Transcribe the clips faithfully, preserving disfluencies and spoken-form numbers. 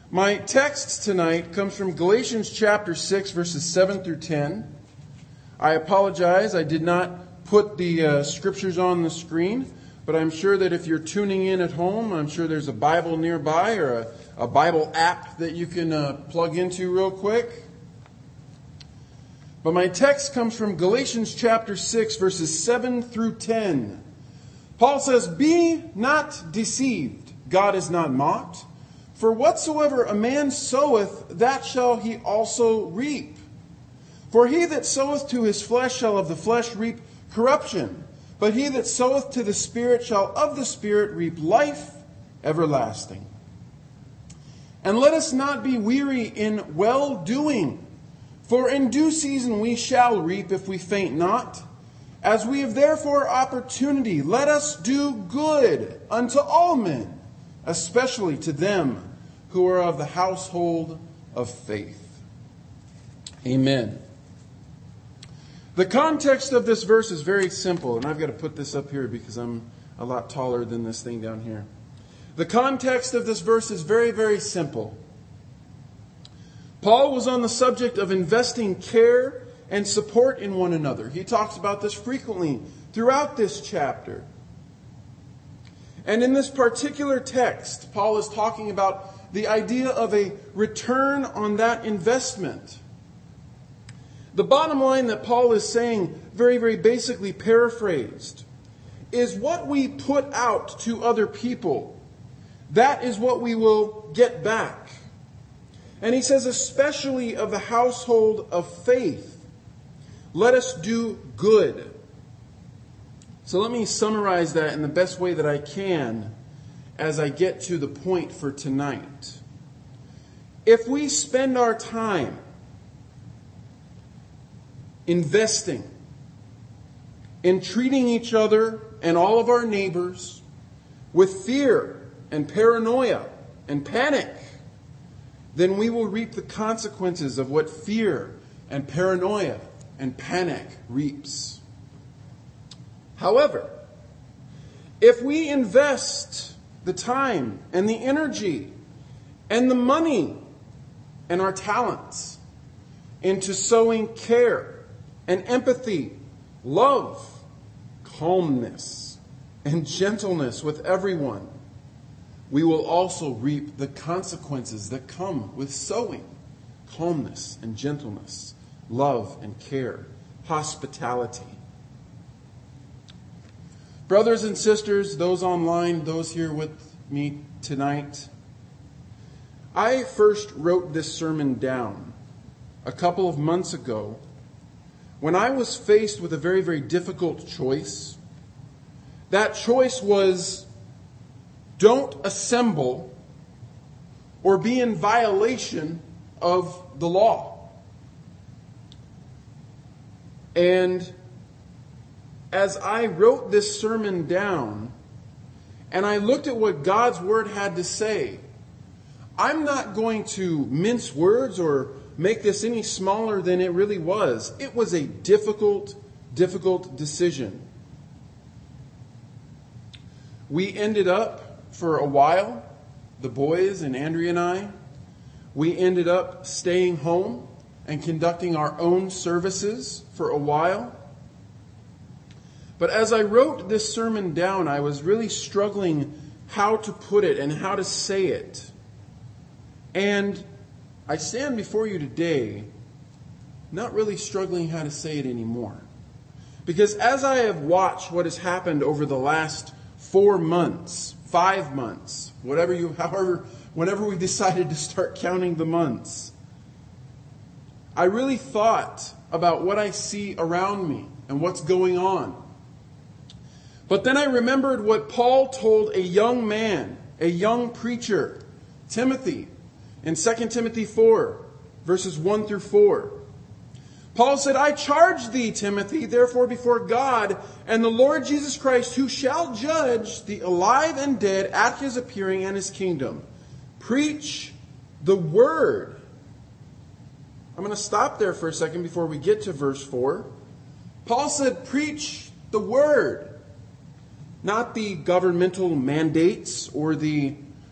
My text tonight comes from Galatians chapter six, verses seven through ten. I apologize, I did not put the uh, scriptures on the screen, but I'm sure that if you're tuning in at home, I'm sure there's a Bible nearby or a, a Bible app that you can uh, plug into real quick. But my text comes from Galatians chapter six, verses seven through ten. Paul says, "Be not deceived, God is not mocked. For whatsoever a man soweth, that shall he also reap. For he that soweth to his flesh shall of the flesh reap corruption. But he that soweth to the Spirit shall of the Spirit reap life everlasting. And let us not be weary in well-doing, for in due season we shall reap if we faint not. As we have therefore opportunity, let us do good unto all men, especially to them who are of the household of faith." Amen. The context of this verse is very simple, and I've got to put this up here because I'm a lot taller than this thing down here. The context of this verse is very, very simple. Paul was on the subject of investing care and support in one another. He talks about this frequently throughout this chapter. And in this particular text, Paul is talking about the idea of a return on that investment. The bottom line that Paul is saying, very, very basically paraphrased, is what we put out to other people, that is what we will get back. And he says, especially of the household of faith, let us do good. So let me summarize that in the best way that I can as I get to the point for tonight. If we spend our time investing in treating each other and all of our neighbors with fear and paranoia and panic, then we will reap the consequences of what fear and paranoia and panic reaps. However, if we invest the time and the energy and the money and our talents into sowing care and empathy, love, calmness, and gentleness with everyone, we will also reap the consequences that come with sowing calmness and gentleness, love and care, hospitality. Brothers and sisters, those online, those here with me tonight, I first wrote this sermon down a couple of months ago when I was faced with a very, very difficult choice. That choice was, don't assemble or be in violation of the law. And as I wrote this sermon down and I looked at what God's Word had to say, I'm not going to mince words or make this any smaller than it really was. It was a difficult, difficult decision. We ended up, for a while, the boys and Andrea and I, we ended up staying home and conducting our own services for a while. But as I wrote this sermon down, I was really struggling how to put it and how to say it. And I stand before you today not really struggling how to say it anymore. Because as I have watched what has happened over the last four months, five months, whatever you, however, whenever we decided to start counting the months, I really thought about what I see around me and what's going on. But then I remembered what Paul told a young man, a young preacher, Timothy, in Second Timothy four, verses one through four. Paul said, "I charge thee, Timothy, therefore before God and the Lord Jesus Christ, who shall judge the alive and dead at his appearing and his kingdom. Preach the word." I'm going to stop there for a second before we get to verse four. Paul said, preach the word. Not the governmental mandates or the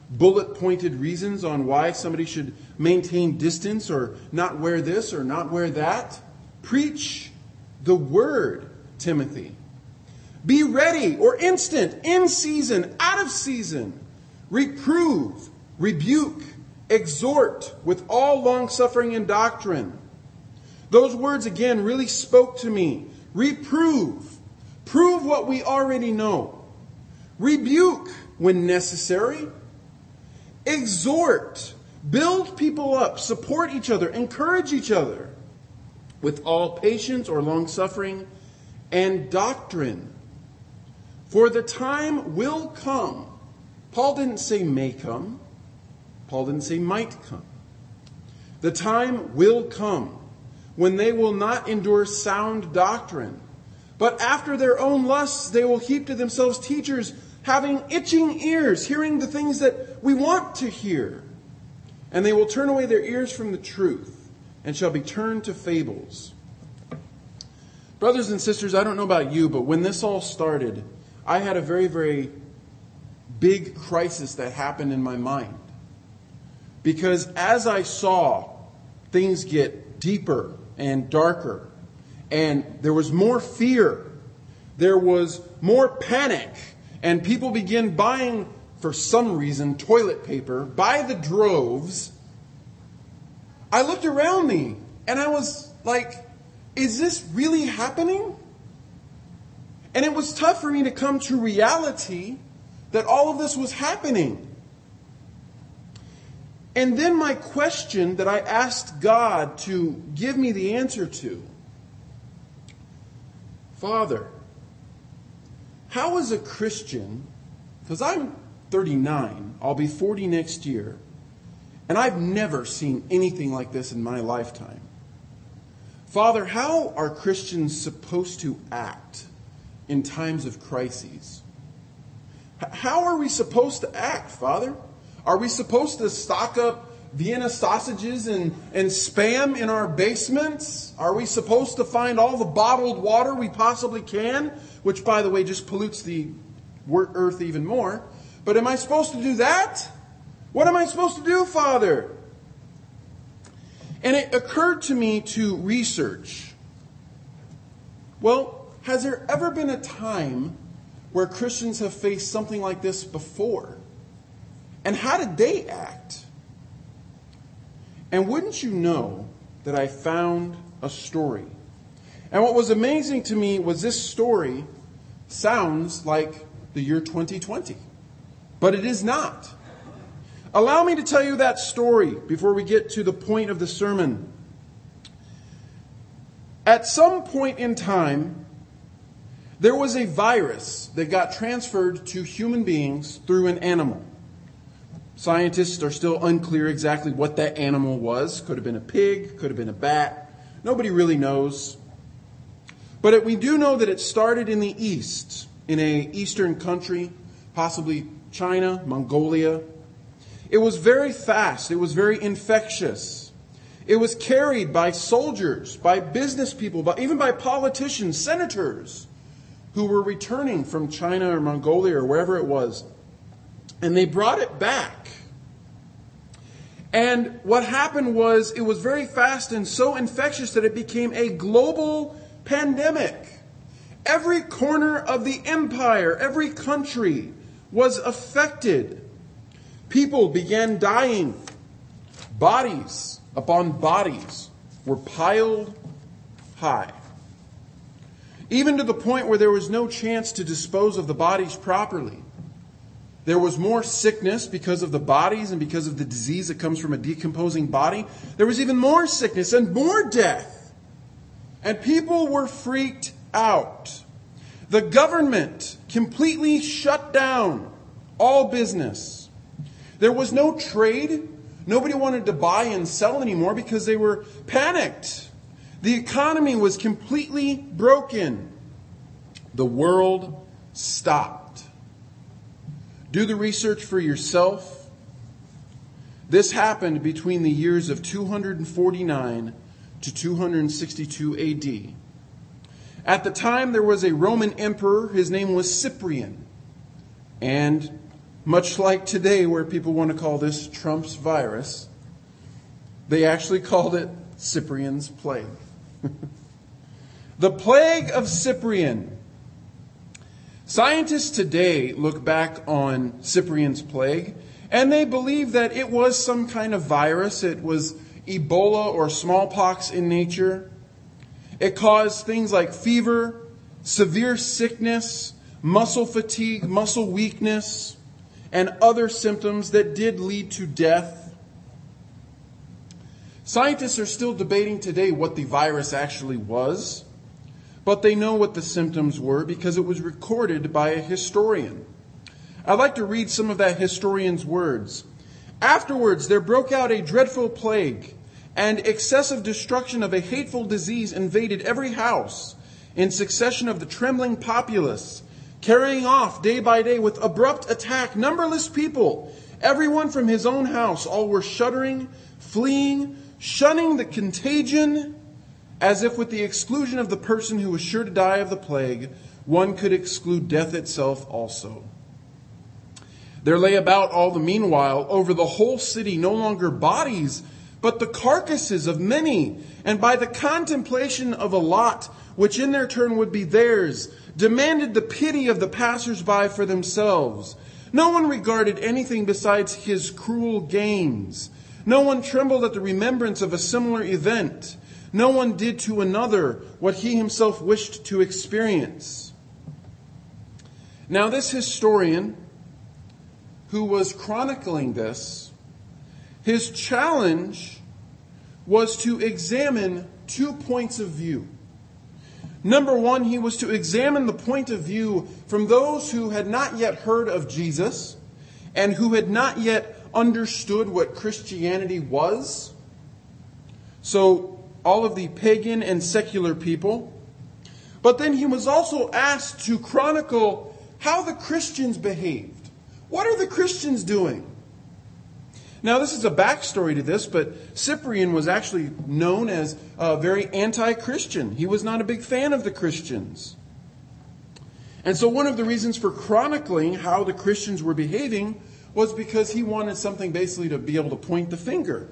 bullet-pointed reasons on why somebody should maintain distance or not wear this or not wear that. Preach the word, Timothy. Be ready or instant, in season, out of season. Reprove, rebuke, exhort with all long-suffering and doctrine. Those words, again, really spoke to me. Reprove. Prove what we already know. Rebuke when necessary. Exhort. Build people up. Support each other. Encourage each other. With all patience or long-suffering and doctrine. For the time will come. Paul didn't say may come. Paul didn't say might come. The time will come when they will not endure sound doctrine, but after their own lusts they will heap to themselves teachers having itching ears, hearing the things that we want to hear. And they will turn away their ears from the truth and shall be turned to fables. Brothers and sisters, I don't know about you, but when this all started, I had a very, very big crisis that happened in my mind. Because as I saw things get deeper and darker, and there was more fear, there was more panic, and people began buying, for some reason, toilet paper by the droves, I looked around me and I was like, is this really happening? And it was tough for me to come to reality that all of this was happening. And then my question that I asked God to give me the answer to, Father, how is a Christian, because I'm thirty-nine, I'll be forty next year, and I've never seen anything like this in my lifetime. Father, how are Christians supposed to act in times of crises? How are we supposed to act, Father? Are we supposed to stock up Vienna sausages and, and Spam in our basements? Are we supposed to find all the bottled water we possibly can? Which, by the way, just pollutes the earth even more. But am I supposed to do that? What am I supposed to do, Father? And it occurred to me to research. Well, has there ever been a time where Christians have faced something like this before? And how did they act? And wouldn't you know that I found a story? And what was amazing to me was this story sounds like the year twenty twenty. But it is not. Allow me to tell you that story before we get to the point of the sermon. At some point in time, there was a virus that got transferred to human beings through an animal. Scientists are still unclear exactly what that animal was. Could have been a pig, could have been a bat. Nobody really knows. But it, we do know that it started in the east, in an eastern country, possibly China, Mongolia. It was very fast. It was very infectious. It was carried by soldiers, by business people, by, even by politicians, senators, who were returning from China or Mongolia or wherever it was. And they brought it back. And what happened was it was very fast and so infectious that it became a global pandemic. Every corner of the empire, every country was affected. People began dying. Bodies upon bodies were piled high. Even to the point where there was no chance to dispose of the bodies properly. There was more sickness because of the bodies and because of the disease that comes from a decomposing body. There was even more sickness and more death. And people were freaked out. The government completely shut down all business. There was no trade. Nobody wanted to buy and sell anymore because they were panicked. The economy was completely broken. The world stopped. Do the research for yourself. This happened between the years of two forty-nine to two sixty-two A D. At the time, there was a Roman emperor. His name was Cyprian. And Much like today where people want to call this Trump's virus, they actually called it Cyprian's plague. The plague of Cyprian. Scientists today look back on Cyprian's plague and they believe that it was some kind of virus. It was Ebola or smallpox in nature. It caused things like fever, severe sickness, muscle fatigue, muscle weakness, and other symptoms that did lead to death. Scientists are still debating today what the virus actually was, but they know what the symptoms were because it was recorded by a historian. I'd like to read some of that historian's words. Afterwards, there broke out a dreadful plague, and excessive destruction of a hateful disease invaded every house in succession of the trembling populace, carrying off day by day with abrupt attack numberless people, everyone from his own house. All were shuddering, fleeing, shunning the contagion, as if with the exclusion of the person who was sure to die of the plague, one could exclude death itself also. There lay about all the meanwhile over the whole city no longer bodies, but the carcasses of many, and by the contemplation of a lot, which in their turn would be theirs, demanded the pity of the passers-by for themselves. No one regarded anything besides his cruel gains. No one trembled at the remembrance of a similar event. No one did to another what he himself wished to experience. Now this historian who was chronicling this, his challenge was to examine two points of view. Number one, he was to examine the point of view from those who had not yet heard of Jesus and who had not yet understood what Christianity was. So all of the pagan and secular people. But then he was also asked to chronicle how the Christians behaved. What are the Christians doing? Now, this is a backstory to this, but Cyprian was actually known as uh, very anti-Christian. He was not a big fan of the Christians. And so one of the reasons for chronicling how the Christians were behaving was because he wanted something basically to be able to point the finger.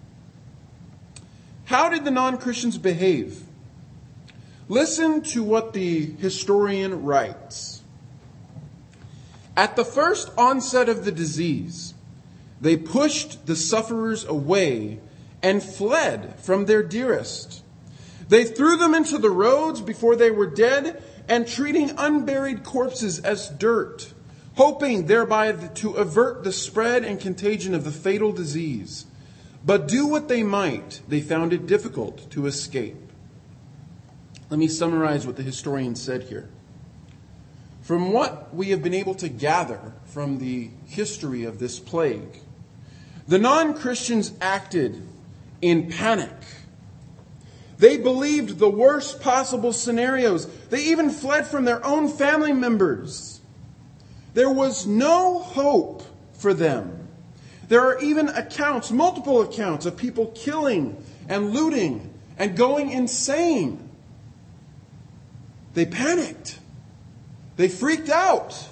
How did the non-Christians behave? Listen to what the historian writes. At the first onset of the disease, they pushed the sufferers away and fled from their dearest. They threw them into the roads before they were dead and treating unburied corpses as dirt, hoping thereby to avert the spread and contagion of the fatal disease. But do what they might, they found it difficult to escape. Let me summarize what the historian said here. From what we have been able to gather from the history of this plague, the non-Christians acted in panic. They believed the worst possible scenarios. They even fled from their own family members. There was no hope for them. There are even accounts, multiple accounts, of people killing and looting and going insane. They panicked. They freaked out.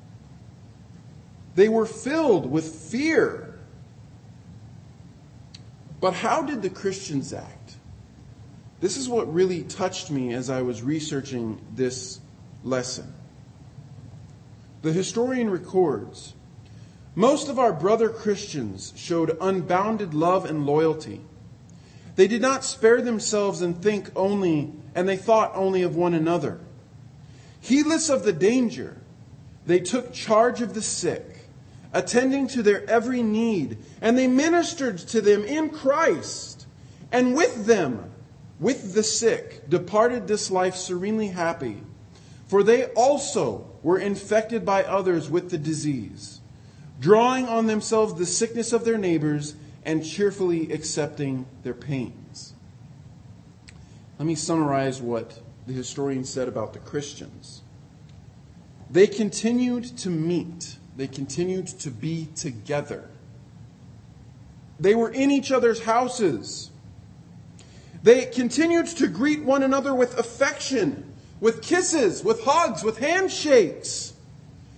They were filled with fear. But how did the Christians act? This is what really touched me as I was researching this lesson. The historian records, most of our brother Christians showed unbounded love and loyalty. They did not spare themselves and think only, and they thought only of one another. Heedless of the danger, they took charge of the sick, attending to their every need, and they ministered to them in Christ. And with them, with the sick, departed this life serenely happy, for they also were infected by others with the disease, drawing on themselves the sickness of their neighbors and cheerfully accepting their pains. Let me summarize what the historian said about the Christians. They continued to meet. They continued to be together. They were in each other's houses. They continued to greet one another with affection, with kisses, with hugs, with handshakes.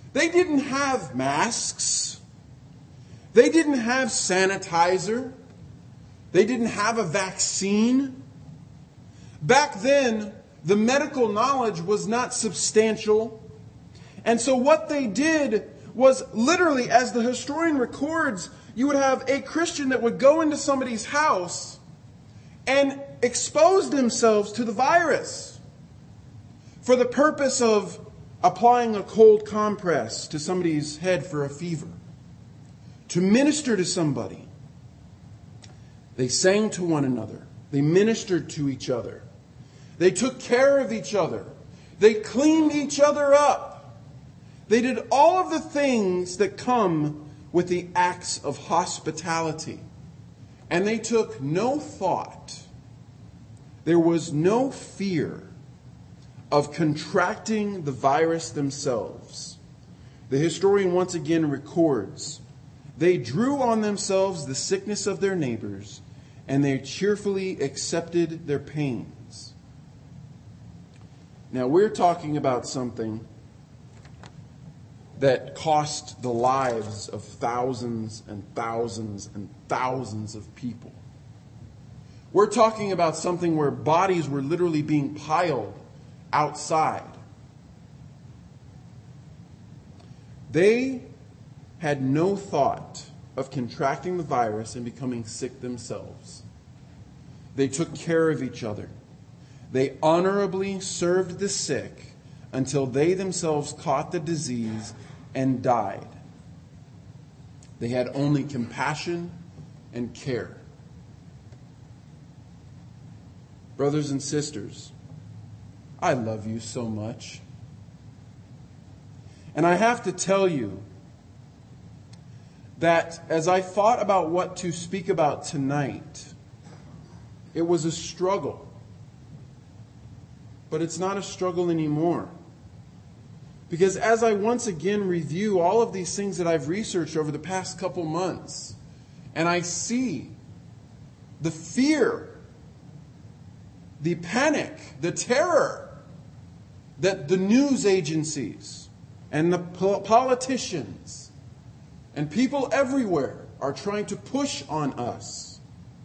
They didn't have masks. They didn't have sanitizer. They didn't have a vaccine. Back then, the medical knowledge was not substantial. And so what they did was literally, as the historian records, you would have a Christian that would go into somebody's house and expose themselves to the virus for the purpose of applying a cold compress to somebody's head for a fever, to minister to somebody. They sang to one another. They ministered to each other. They took care of each other. They cleaned each other up. They did all of the things that come with the acts of hospitality. And they took no thought. There was no fear of contracting the virus themselves. The historian once again records, they drew on themselves the sickness of their neighbors, and they cheerfully accepted their pains. Now, we're talking about something that cost the lives of thousands and thousands and thousands of people. We're talking about something where bodies were literally being piled outside. They had no thought of contracting the virus and becoming sick themselves. They took care of each other. They honorably served the sick until they themselves caught the disease and died. They had only compassion and care. Brothers and sisters, I love you so much. And I have to tell you that as I thought about what to speak about tonight, it was a struggle. But it's not a struggle anymore. Because as I once again review all of these things that I've researched over the past couple months, and I see the fear, the panic, the terror that the news agencies and the politicians and people everywhere are trying to push on us,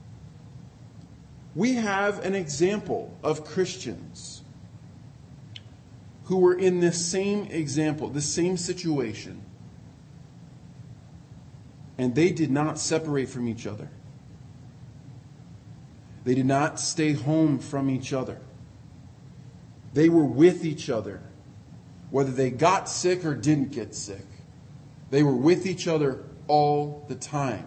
we have an example of Christians who were in this same example, this same situation. And they did not separate from each other. They did not stay home from each other. They were with each other, whether they got sick or didn't get sick. They were with each other all the time.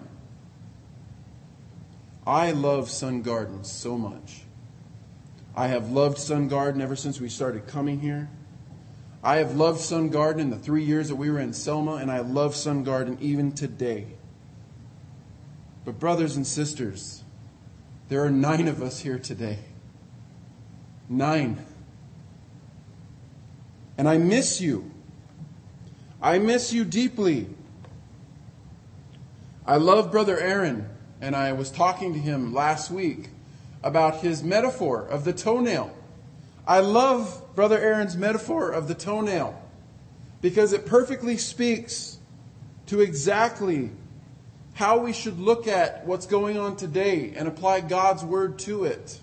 I love Sun Garden so much. I have loved Sun Garden ever since we started coming here. I have loved Sun Garden in the three years that we were in Selma, and I love Sun Garden even today. But brothers and sisters, there are nine of us here today. Nine. And I miss you. I miss you deeply. I love Brother Aaron, and I was talking to him last week about his metaphor of the toenail. I love Brother Aaron's metaphor of the toenail because it perfectly speaks to exactly how we should look at what's going on today and apply God's word to it.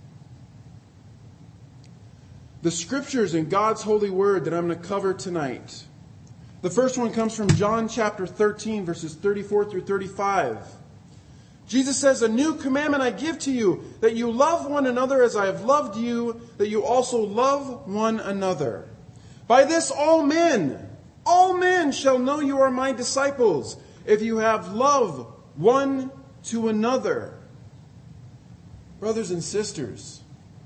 The scriptures in God's holy word that I'm going to cover tonight. The first one comes from John chapter thirteen, verses thirty-four through thirty-five. Jesus says, "A new commandment I give to you, that you love one another as I have loved you, that you also love one another. By this all men, all men shall know you are my disciples, if you have love one to another." Brothers and sisters,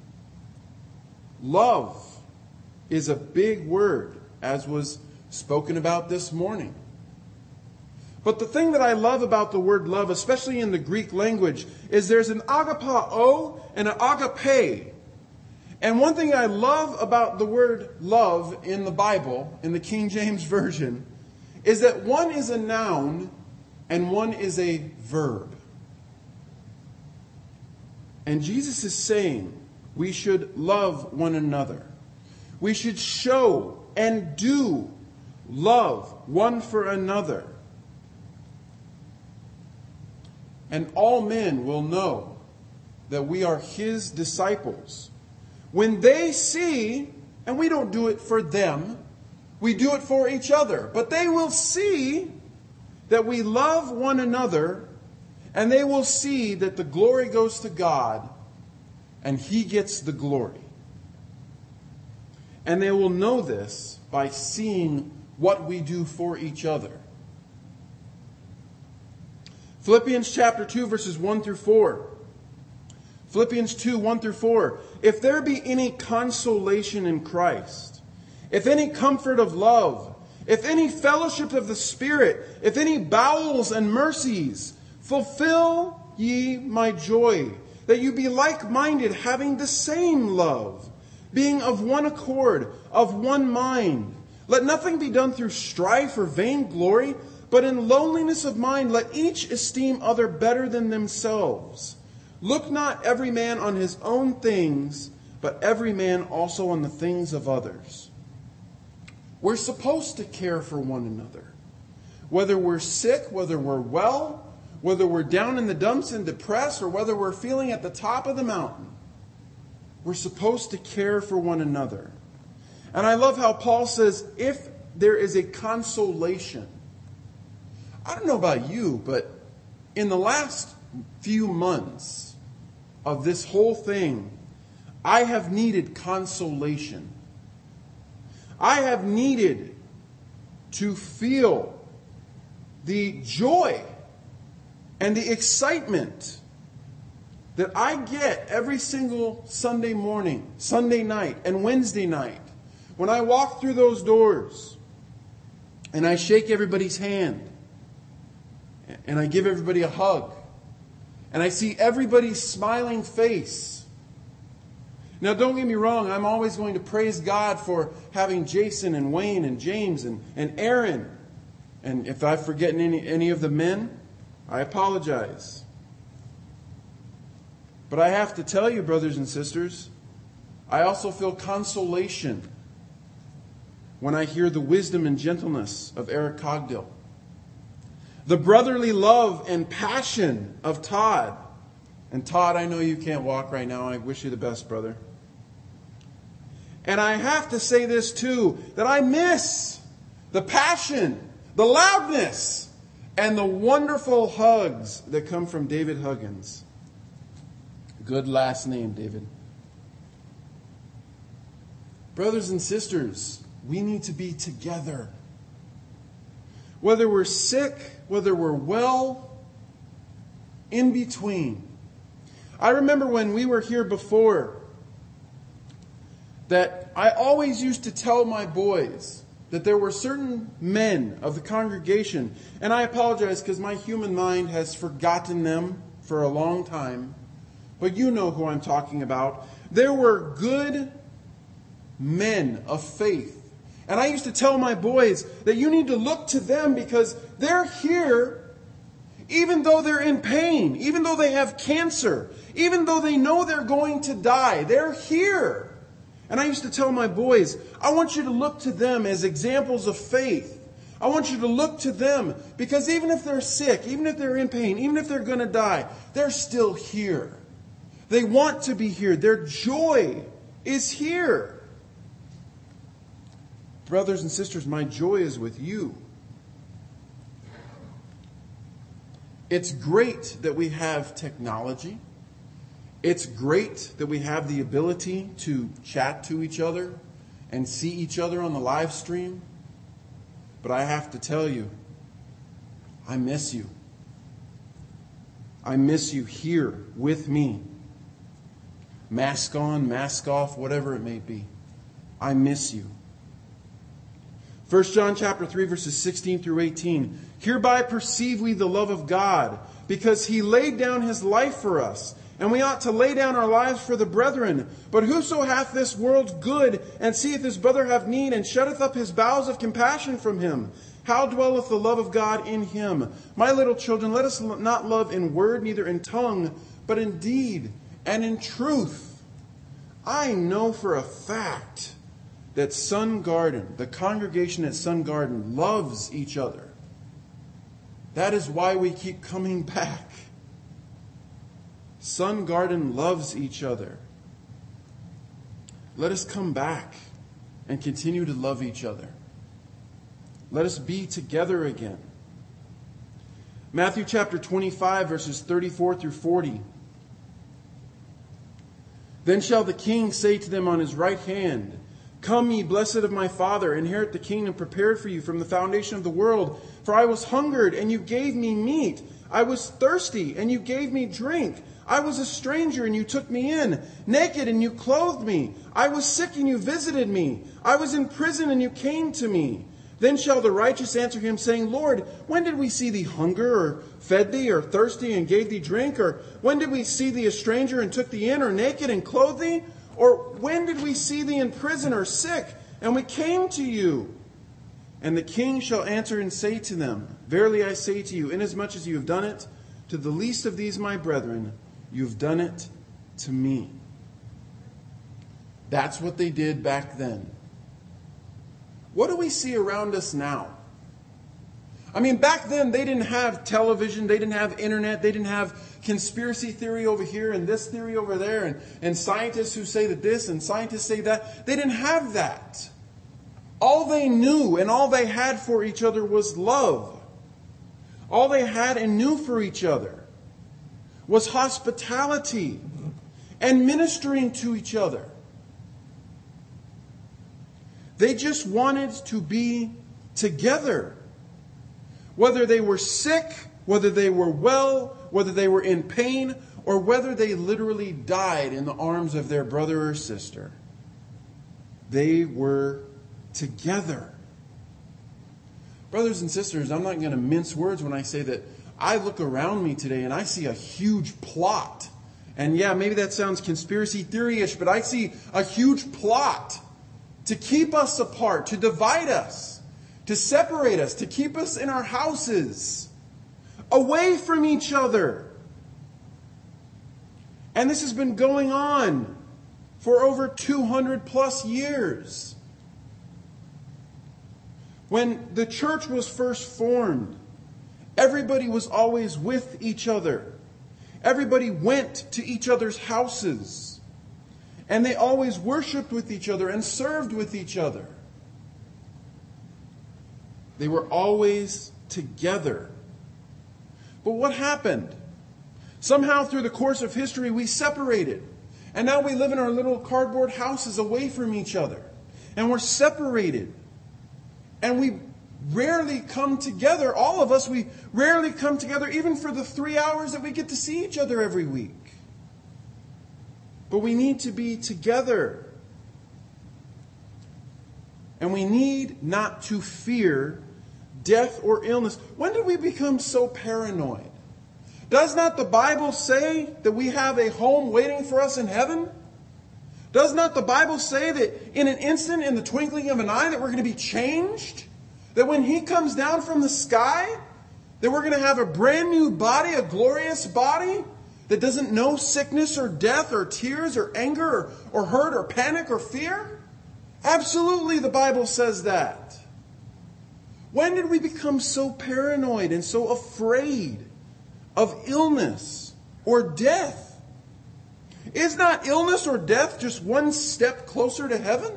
love is a big word, as was spoken about this morning. But the thing that I love about the word love, especially in the Greek language, is there's an agapao and an agape. And one thing I love about the word love in the Bible, in the King James Version, is that one is a noun and one is a verb. And Jesus is saying we should love one another. We should show and do love one for another, and all men will know that we are His disciples when they see, and we don't do it for them, we do it for each other, but they will see that we love one another, and they will see that the glory goes to God and He gets the glory. And they will know this by seeing what we do for each other. Philippians chapter two, verses one through four. Philippians two, one through four. If there be any consolation in Christ, if any comfort of love, if any fellowship of the Spirit, if any bowels and mercies, fulfill ye my joy, that you be like-minded, having the same love, being of one accord, of one mind. Let nothing be done through strife or vainglory, but in lowliness of mind let each esteem other better than themselves. Look not every man on his own things, but every man also on the things of others. We're supposed to care for one another. Whether we're sick, whether we're well, whether we're down in the dumps and depressed, or whether we're feeling at the top of the mountain, we're supposed to care for one another. And I love how Paul says, if there is a consolation. I don't know about you, but in the last few months of this whole thing, I have needed consolation. I have needed to feel the joy and the excitement that I get every single Sunday morning, Sunday night, and Wednesday night when I walk through those doors and I shake everybody's hand and I give everybody a hug and I see everybody's smiling face. Now, don't get me wrong, I'm always going to praise God for having Jason and Wayne and James and, and Aaron. And if I've forgotten any, any of the men, I apologize. But I have to tell you, brothers and sisters, I also feel consolation when I hear the wisdom and gentleness of Eric Cogdill, the brotherly love and passion of Todd. And Todd, I know you can't walk right now. I wish you the best, brother. And I have to say this too, that I miss the passion, the loudness, and the wonderful hugs that come from David Huggins. Good last name, David. Brothers and sisters, we need to be together. Whether we're sick, whether we're well, in between. I remember when we were here before that I always used to tell my boys that there were certain men of the congregation, and I apologize because my human mind has forgotten them for a long time, but you know who I'm talking about. There were good men of faith. And I used to tell my boys that you need to look to them because they're here even though they're in pain, even though they have cancer, even though they know they're going to die. They're here. And I used to tell my boys, I want you to look to them as examples of faith. I want you to look to them because even if they're sick, even if they're in pain, even if they're going to die, they're still here. They want to be here. Their joy is here. Brothers and sisters, my joy is with you. It's great that we have technology. It's great that we have the ability to chat to each other and see each other on the live stream. But I have to tell you, I miss you. I miss you here with me. Mask on, mask off, whatever it may be. I miss you. First John chapter three, verses sixteen through eighteen. Hereby perceive we the love of God, because He laid down His life for us. And we ought to lay down our lives for the brethren. But whoso hath this world's good, and seeth his brother have need, and shutteth up his bowels of compassion from him, how dwelleth the love of God in him? My little children, let us not love in word, neither in tongue, but in deed and in truth. I know for a fact that Sun Garden, the congregation at Sun Garden, loves each other. That is why we keep coming back. Sun Garden loves each other. Let us come back and continue to love each other. Let us be together again. Matthew chapter twenty-five, verses thirty-four through forty. Then shall the king say to them on his right hand, Come, ye blessed of my Father, inherit the kingdom prepared for you from the foundation of the world. For I was hungered, and you gave me meat. I was thirsty, and you gave me drink. I was a stranger, and you took me in. Naked, and you clothed me. I was sick, and you visited me. I was in prison, and you came to me. Then shall the righteous answer him, saying, Lord, when did we see thee hunger, or fed thee, or thirsty, and gave thee drink? Or when did we see thee a stranger, and took thee in, or naked, and clothed thee? Or when did we see thee in prison, or sick, and we came to you? And the king shall answer and say to them, Verily I say to you, inasmuch as you have done it to the least of these my brethren, you have done it to me. That's what they did back then. What do we see around us now? I mean, back then they didn't have television, they didn't have internet, they didn't have conspiracy theory over here and this theory over there, and, and scientists who say that this and scientists say that. They didn't have that. All they knew and all they had for each other was love. All they had and knew for each other was hospitality and ministering to each other. They just wanted to be together. Whether they were sick, whether they were well, whether they were in pain, or whether they literally died in the arms of their brother or sister, they were together. Brothers and sisters, I'm not going to mince words when I say that I look around me today and I see a huge plot. And yeah, maybe that sounds conspiracy theory-ish, but I see a huge plot to keep us apart, to divide us, to separate us, to keep us in our houses, away from each other. And this has been going on for over two hundred plus years. When the church was first formed, everybody was always with each other. Everybody went to each other's houses. And they always worshiped with each other and served with each other. They were always together. But what happened? Somehow through the course of history we separated. And now we live in our little cardboard houses away from each other. And we're separated. And we rarely come together. All of us, we rarely come together even for the three hours that we get to see each other every week. But we need to be together. And we need not to fear death or illness. When did we become so paranoid? Does not the Bible say that we have a home waiting for us in heaven? Does not the Bible say that in an instant, in the twinkling of an eye, that we're going to be changed? That when He comes down from the sky, that we're going to have a brand new body, a glorious body that doesn't know sickness or death or tears or anger or, or hurt or panic or fear? Absolutely, the Bible says that. When did we become so paranoid and so afraid of illness or death? Is not illness or death just one step closer to heaven?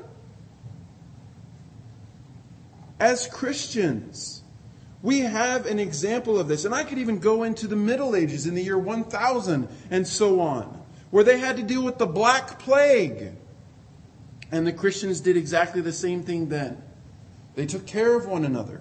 As Christians, we have an example of this. And I could even go into the Middle Ages in the year one thousand and so on, where they had to deal with the Black Plague. And the Christians did exactly the same thing then. They took care of one another.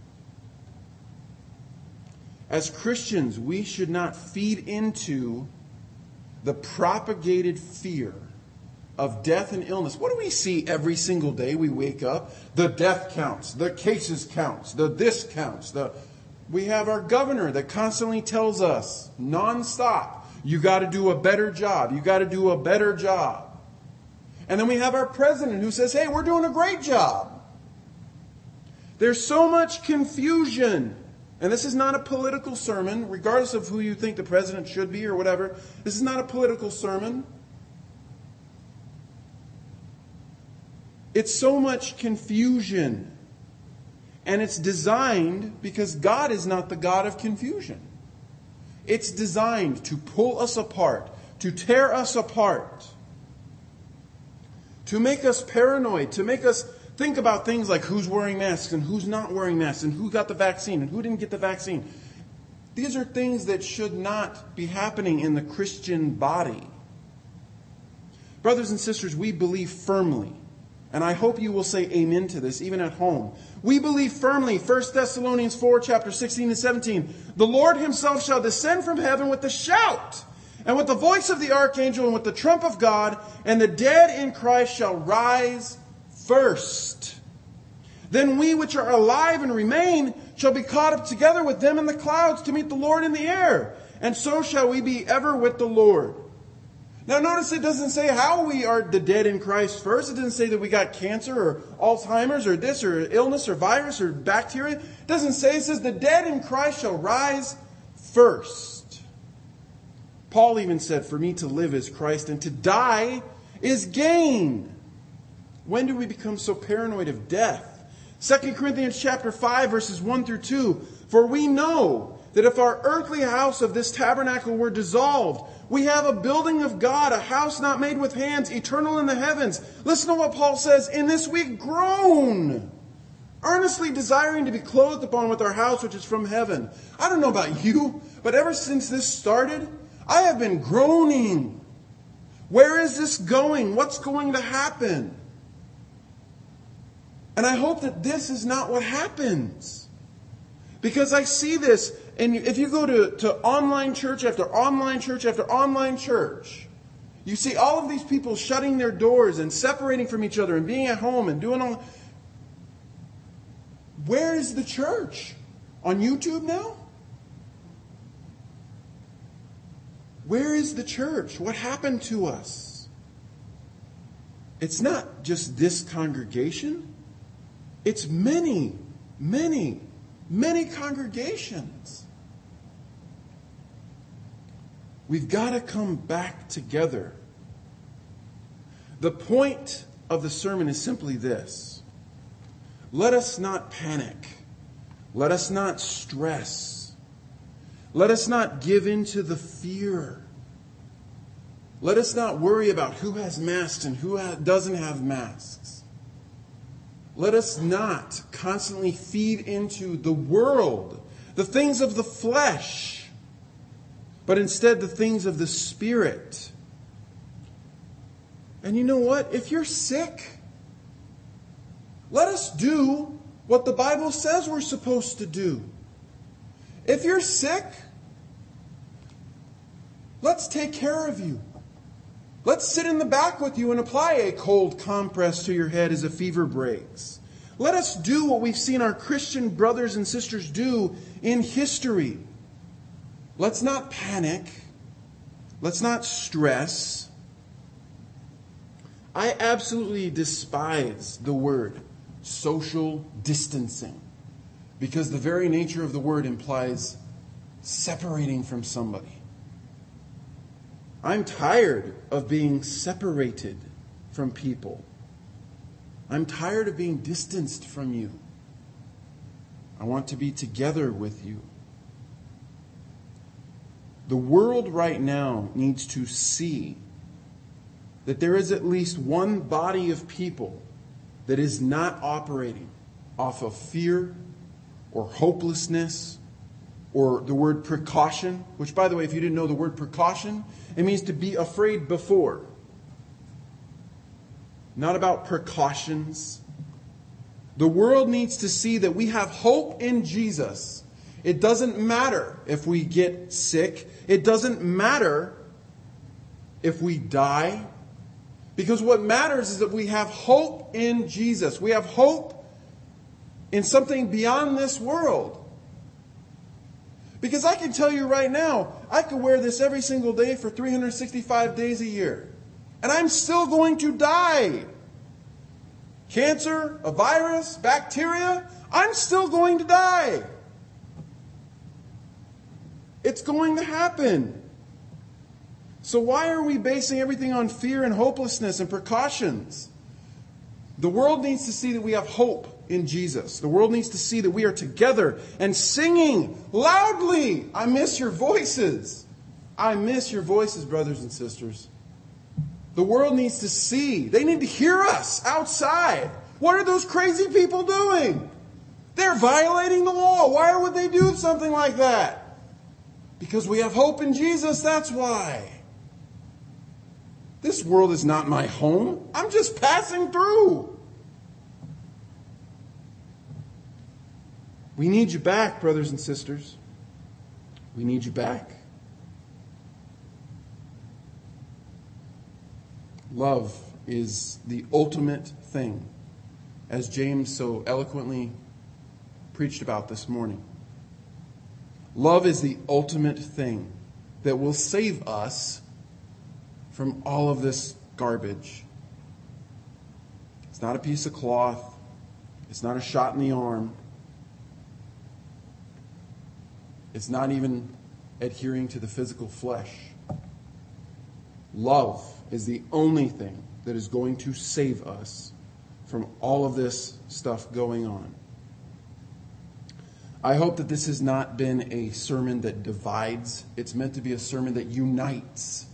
As Christians, we should not feed into the propagated fear of death and illness. What do we see every single day we wake up? The death counts, the cases counts, the this counts. The we have our governor that constantly tells us nonstop, you got to do a better job. You got to do a better job. And then we have our president who says, hey, we're doing a great job. There's so much confusion. And this is not a political sermon, regardless of who you think the president should be or whatever. This is not a political sermon. It's so much confusion. And it's designed because God is not the God of confusion. It's designed to pull us apart, to tear us apart, to make us paranoid, to make us think about things like who's wearing masks and who's not wearing masks and who got the vaccine and who didn't get the vaccine. These are things that should not be happening in the Christian body. Brothers and sisters, we believe firmly, and I hope you will say amen to this, even at home. We believe firmly, First Thessalonians four, chapter sixteen and seventeen, the Lord himself shall descend from heaven with a shout, and with the voice of the archangel, and with the trump of God, and the dead in Christ shall rise first. Then we which are alive and remain shall be caught up together with them in the clouds to meet the Lord in the air. And so shall we be ever with the Lord. Now notice it doesn't say how we are the dead in Christ first. It doesn't say that we got cancer or Alzheimer's or this or illness or virus or bacteria. It doesn't say. It says the dead in Christ shall rise first. Paul even said, for me to live is Christ and to die is gain. When do we become so paranoid of death? Second Corinthians chapter five, verses one through two. For we know that if our earthly house of this tabernacle were dissolved, we have a building of God, a house not made with hands, eternal in the heavens. Listen to what Paul says. In this we groan, earnestly desiring to be clothed upon with our house which is from heaven. I don't know about you, but ever since this started, I have been groaning. Where is this going? What's going to happen? And I hope that this is not what happens. Because I see this, and if you go to, to online church after online church after online church, you see all of these people shutting their doors and separating from each other and being at home and doing all. Where is the church? On YouTube now? Where is the church? What happened to us? It's not just this congregation. It's many, many, many congregations. We've got to come back together. The point of the sermon is simply this. Let us not panic. Let us not stress. Let us not give in to the fear. Let us not worry about who has masks and who doesn't have masks. Let us not constantly feed into the world, the things of the flesh, but instead the things of the Spirit. And you know what? If you're sick, let us do what the Bible says we're supposed to do. If you're sick, let's take care of you. Let's sit in the back with you and apply a cold compress to your head as a fever breaks. Let us do what we've seen our Christian brothers and sisters do in history. Let's not panic. Let's not stress. I absolutely despise the word social distancing because the very nature of the word implies separating from somebody. I'm tired of being separated from people. I'm tired of being distanced from you. I want to be together with you. The world right now needs to see that there is at least one body of people that is not operating off of fear or hopelessness or the word precaution, which, by the way, if you didn't know the word precaution, it means to be afraid before. Not about precautions. The world needs to see that we have hope in Jesus. It doesn't matter if we get sick. It doesn't matter if we die. Because what matters is that we have hope in Jesus. We have hope in something beyond this world. Because I can tell you right now, I could wear this every single day for three hundred sixty-five days a year. And I'm still going to die. Cancer, a virus, bacteria, I'm still going to die. It's going to happen. So why are we basing everything on fear and hopelessness and precautions? The world needs to see that we have hope in Jesus. The world needs to see that we are together and singing loudly. I miss your voices. I miss your voices, brothers and sisters. The world needs to see. They need to hear us outside. What are those crazy people doing? They're violating the law. Why would they do something like that? Because we have hope in Jesus, that's why. This world is not my home. I'm just passing through. We need you back, brothers and sisters. We need you back. Love is the ultimate thing, as James so eloquently preached about this morning. Love is the ultimate thing that will save us from all of this garbage. It's not a piece of cloth. It's not a shot in the arm. It's not even adhering to the physical flesh. Love is the only thing that is going to save us from all of this stuff going on. I hope that this has not been a sermon that divides. It's meant to be a sermon that unites.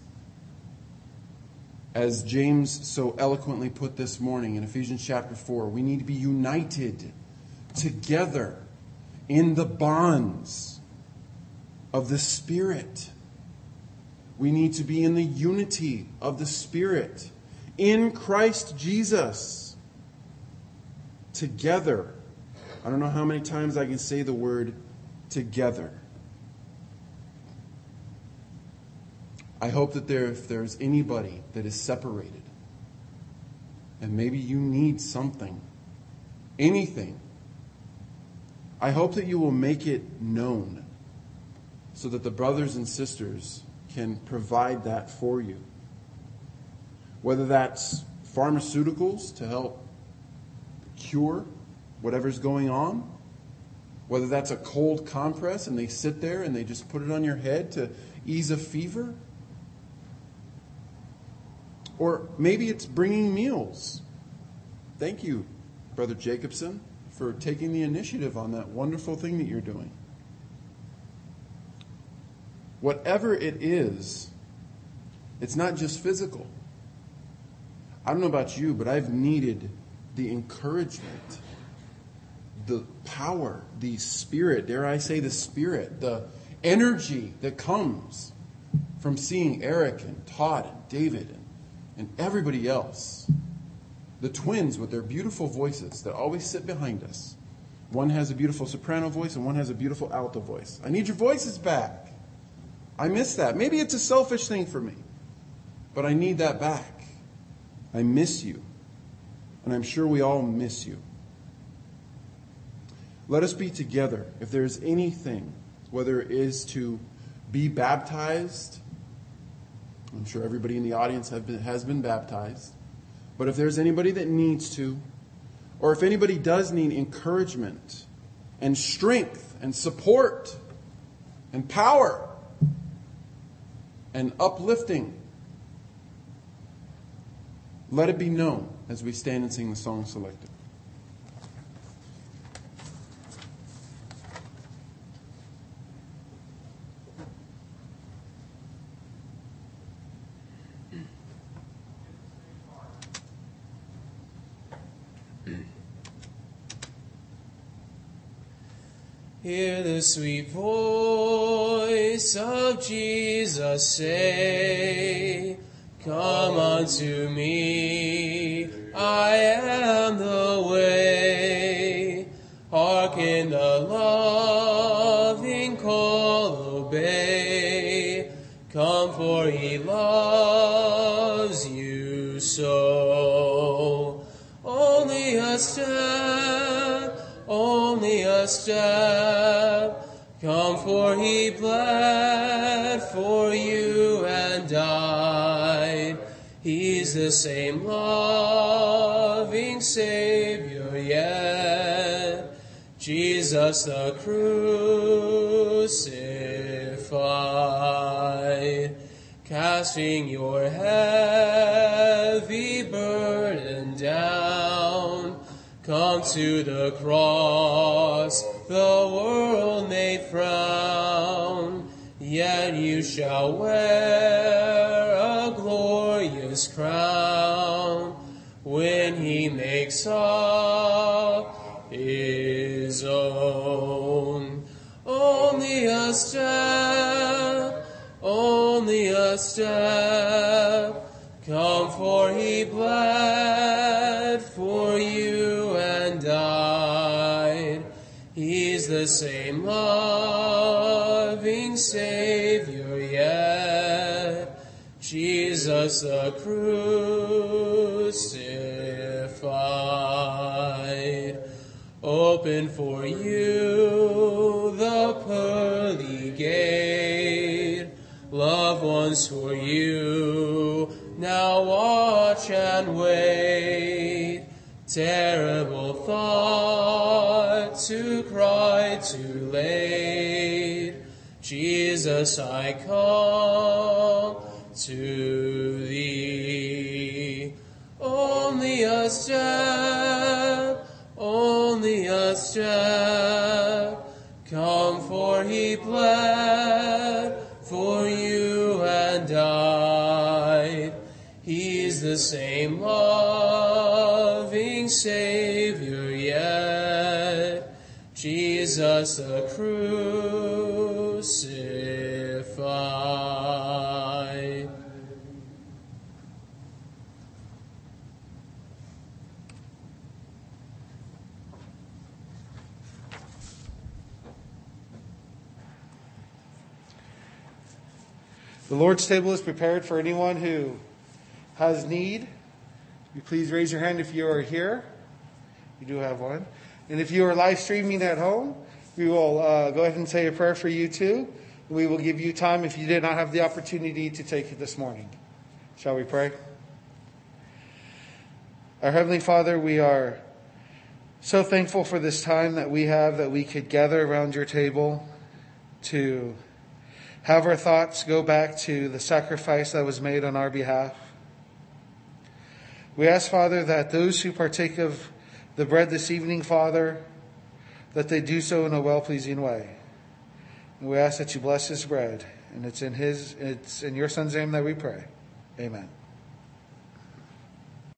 As James so eloquently put this morning in Ephesians chapter four, we need to be united together in the bonds of the Spirit. We need to be in the unity of the Spirit in Christ Jesus. Together. I don't know how many times I can say the word together. I hope that there, if there's anybody that is separated, and maybe you need something, anything, I hope that you will make it known so that the brothers and sisters can provide that for you. Whether that's pharmaceuticals to help cure whatever's going on, whether that's a cold compress and they sit there and they just put it on your head to ease a fever, or maybe it's bringing meals. Thank you, Brother Jacobson, for taking the initiative on that wonderful thing that you're doing. Whatever it is, it's not just physical. I don't know about you, but I've needed the encouragement, the power, the spirit, dare I say the spirit, the energy that comes from seeing Eric and Todd and David and, and everybody else. The twins with their beautiful voices that always sit behind us. One has a beautiful soprano voice and one has a beautiful alto voice. I need your voices back. I miss that. Maybe it's a selfish thing for me, but I need that back. I miss you, and I'm sure we all miss you. Let us be together. If there's anything, whether it is to be baptized, I'm sure everybody in the audience have been, has been baptized, but if there's anybody that needs to, or if anybody does need encouragement and strength and support and power and uplifting, let it be known as we stand and sing the song selected. Hear the sweet voice of Jesus say, "Come unto me, I am the way." Hearken the loving call, obey. Come, for he loves you so. Only a step, only a step. Come, for he bled for you and died. He's the same loving Savior yet, Jesus the crucified. casting your heavy burden down. Come to the cross, the world may frown, yet you shall wear a glorious crown when he makes up his own. Only a step, only a step, come, for he bled for you and died. He's the same loving Savior yet, Jesus the crucified. Open for you the pearly gate, loved ones for you now watch and wait. Terrible thought, to cry too late. Jesus, I come to thee. Only a step, only a step, come, for he bled for you and died. He's the same loving Savior yet, Jesus the crucified. The Lord's table is prepared for anyone who has need. You please raise your hand if you are here. You do have one. And if you are live streaming at home, we will uh, go ahead and say a prayer for you too. We will give you time if you did not have the opportunity to take it this morning. Shall we pray? Our Heavenly Father, we are so thankful for this time that we have, that we could gather around your table to have our thoughts go back to the sacrifice that was made on our behalf. We ask, Father, that those who partake of the bread this evening, Father, that they do so in a well-pleasing way. And we ask that you bless this bread. And it's in his, it's in your Son's name that we pray. Amen.